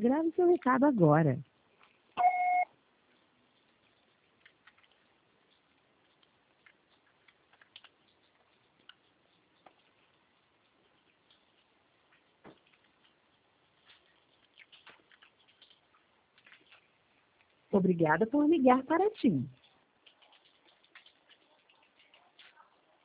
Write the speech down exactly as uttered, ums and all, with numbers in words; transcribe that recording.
Grave seu recado agora. Obrigada por ligar para TIM.